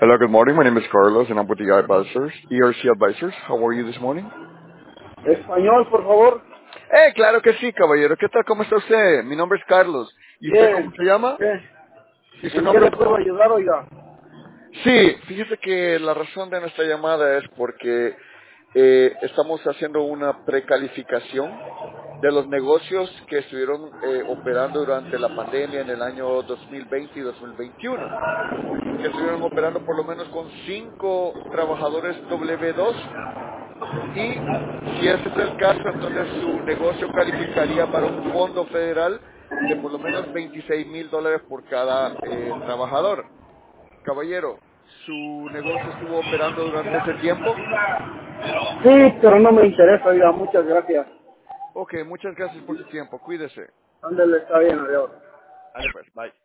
Hello, good morning. My name is Carlos and I'm with the Advisors, ERC Advisors. How are you this morning? Español, por favor. Claro que sí, caballero. ¿Qué tal? ¿Cómo está usted? Mi nombre es Carlos. ¿Y usted cómo Bien. se llama? ¿Qué? ¿Y su ¿En qué le nombre? puedo ayudar, oiga? Sí, fíjese que la razón de nuestra llamada es porque estamos haciendo una precalificación de los negocios que estuvieron operando durante la pandemia en el año 2020 y 2021, que estuvieron operando por lo menos con 5 trabajadores W2. Y si ese es el caso, entonces su negocio calificaría para un fondo federal de por lo menos $26,000 por cada trabajador. Caballero, ¿su negocio estuvo operando durante ese tiempo? Sí, pero no me interesa, oiga. Muchas gracias. Ok, muchas gracias por su tiempo. Cuídese. Ándale, está bien, adiós. Dale pues, bye.